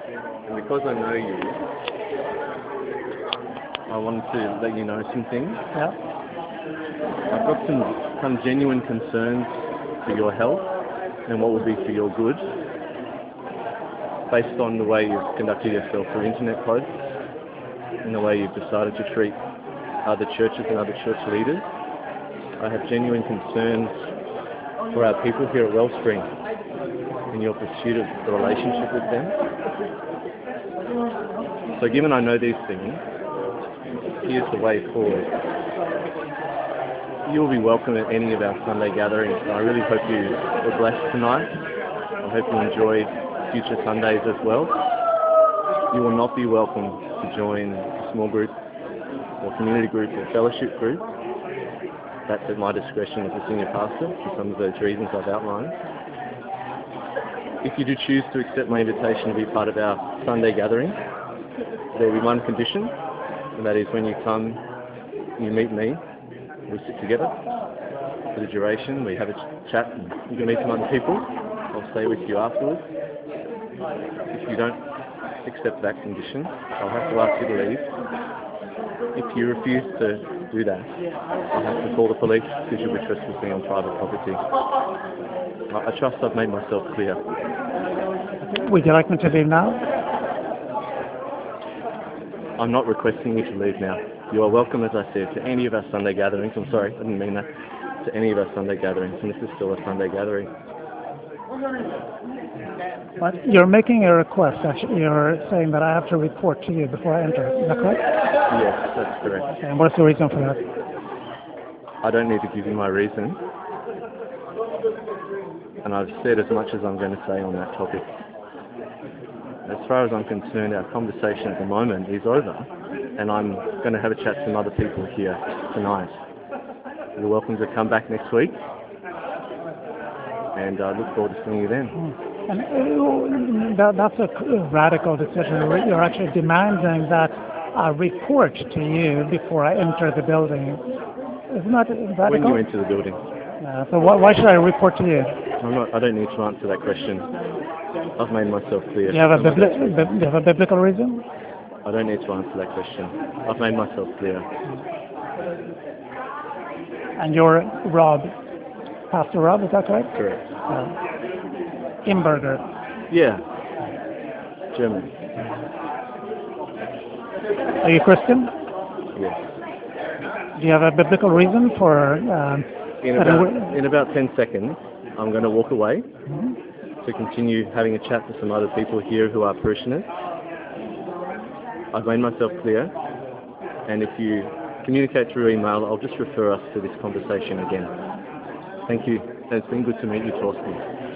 And because I know you, I wanted to let you know some things. Yeah. I've got some genuine concerns for your health and what would be for your good, based on the way you've conducted yourself through internet posts and the way you've decided to treat other churches and other church leaders. I have genuine concerns for our people here at Wellspring in your pursuit of the relationship with them. So given I know these things, here's the way forward. You'll be welcome at any of our Sunday gatherings. I really hope you were blessed tonight. I hope you enjoyed future Sundays as well. You will not be welcome to join a small group or community group or fellowship group. That's at my discretion as a senior pastor for some of those reasons I've outlined. If you do choose to accept my invitation to be part of our Sunday gathering, there will be one condition, and that is when you come, you meet me, we sit together for the duration, we have a chat, and you can meet some other people. I'll stay with you afterwards. If you don't accept that condition, I'll have to ask you to leave. If you refuse to do that, I'll have to call the police because you'll be trespassing on private property. I trust I've made myself clear. Would you like me to leave now? I'm not requesting you to leave now. You are welcome, as I said, to any of our Sunday gatherings. I'm sorry, I didn't mean that. To any of our Sunday gatherings, and this is still a Sunday gathering. But you're making a request, actually. You're saying that I have to report to you before I enter. Is that correct? Yes, that's correct. Okay, and what's the reason for that? I don't need to give you my reason. And I've said as much as I'm going to say on that topic. As far as I'm concerned, our conversation at the moment is over, and I'm going to have a chat to some other people here tonight. You're welcome to come back next week, and I look forward to seeing you then. And that's a radical decision. You're actually demanding that I report to you before I enter the building. Isn't that radical? When you enter the building. So why should I report to you? I don't need to answer that question. I've made myself clear. Do you have a biblical reason? I don't need to answer that question. I've made myself clear. And you're Rob, Pastor Rob, is that correct? Correct. Imberger. Yeah. German. Are you Christian? Yes. Do you have a biblical reason for... In about 10 seconds, I'm going to walk away to continue having a chat to some other people here who are parishioners. I've made myself clear, and if you communicate through email, I'll just refer us to this conversation again. Thank you. It's been good to meet you, Torsten.